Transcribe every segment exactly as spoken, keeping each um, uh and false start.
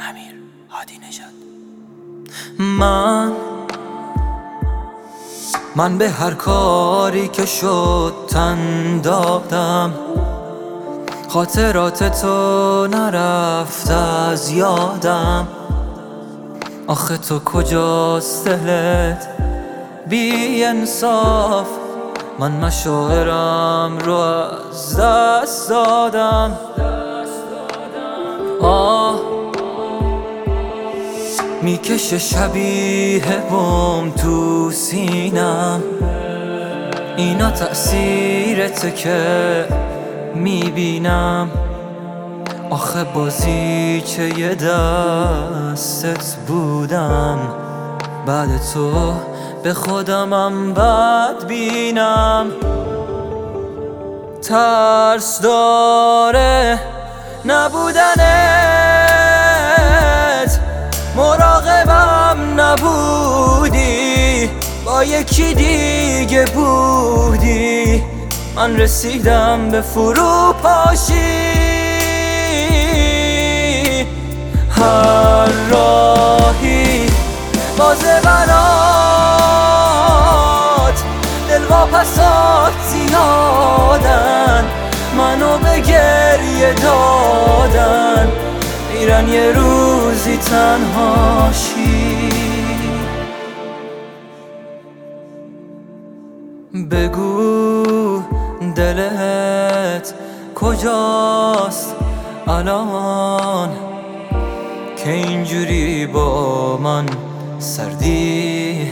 امیر هادی نژاد. من من به هر کاری که شد تن دادم، خاطرات تو نرفت از یادم. آخه تو کجاست دلت بی انصاف، من مشاعرم رو از دست دادم. آه میکشه شبیه بم تو سینم، اینا تأثیرته که میبینم. آخه بازی چه یه دستت بودم، بعد تو به خودمم بد بینم. ترس داره نبودنت، مراقبم نبودی، با یکی دیگه بودی. من رسیدم به فروپاشی، هر راهی بازه برات، دلواپسات زیادن، منو به گریه دادن. میرن یه روزی تنهاشی. بگو دلت کجاست الان که اینجوری با من سردی؟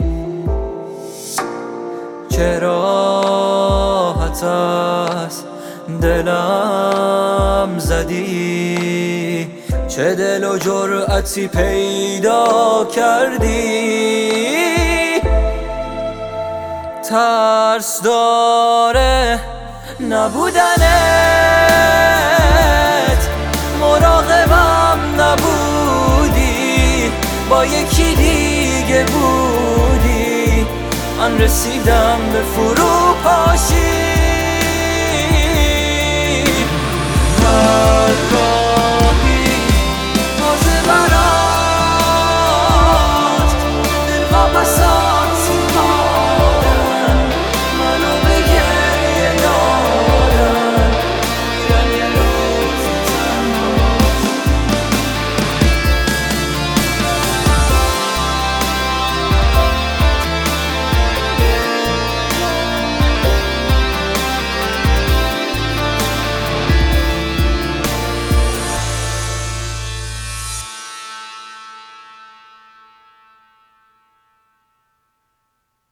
چرا راحت از دلم زدی؟ چه دل و جرأتی پیدا کردی؟ ترس داره نبودنت، مراقبم نبودی، با یکی دیگه بودی. من رسیدم به فروپاشی.